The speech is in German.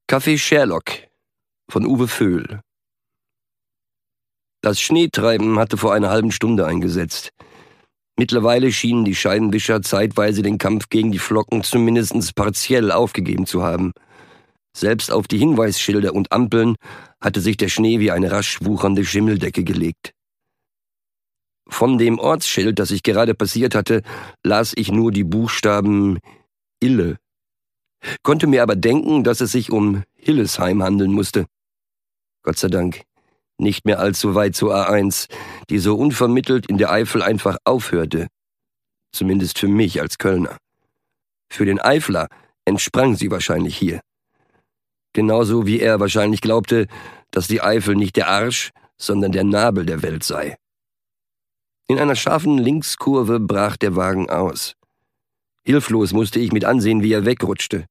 Café Sherlock von Uwe Vöhl. Das Schneetreiben hatte vor einer halben Stunde eingesetzt. Mittlerweile schienen die Scheibenwischer zeitweise den Kampf gegen die Flocken zumindest partiell aufgegeben zu haben. Selbst auf die Hinweisschilder und Ampeln hatte sich der Schnee wie eine rasch wuchernde Schimmeldecke gelegt. Von dem Ortsschild, das ich gerade passiert hatte, las ich nur die Buchstaben Ille, konnte mir aber denken, dass es sich um Hillesheim handeln musste. Gott sei Dank, nicht mehr allzu weit zur A1, die so unvermittelt in der Eifel einfach aufhörte. Zumindest für mich als Kölner. Für den Eifler entsprang sie wahrscheinlich hier. Genauso wie er wahrscheinlich glaubte, dass die Eifel nicht der Arsch, sondern der Nabel der Welt sei. In einer scharfen Linkskurve brach der Wagen aus. Hilflos musste ich mit ansehen, wie er wegrutschte.